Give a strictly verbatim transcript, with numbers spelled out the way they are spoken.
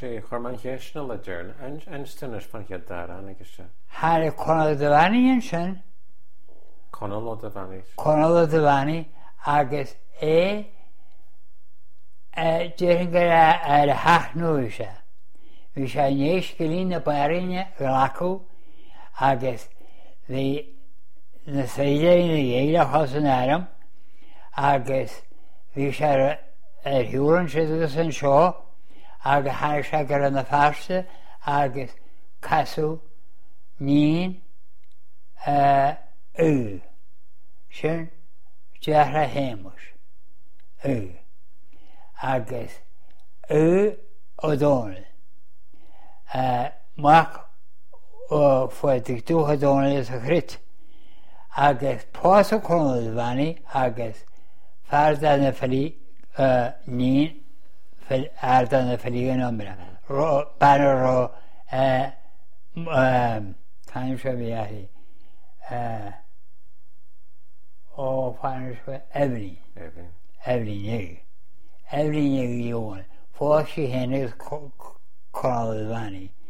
sé chuirman chéisna le dearna einstainis fan chead dar agus se. Har Conal de Vanny an sin, Conal de Vanny. Conal de Vanny agus é dearan gur ar a hathnú se. Bhí sé nééis go lín na bairine go acu agus bhí na saoile na dhéile chus an airm agus bhí sé ar hiúrann si agus an seo agus thar sé gur an na fearste agus casú níon u sin deartha héimeas u agus u ó Dónal mac ó foiigh dúcha Dónal is a chrit agus pás a Conal de Vanny agus fearda na felí níon arda na felí an umra banna ró táim se bhí ahí ó fáinir se Evelyn Evelyn éig Evelyn éig dhéoin fós sí héanagus Conal de Vanny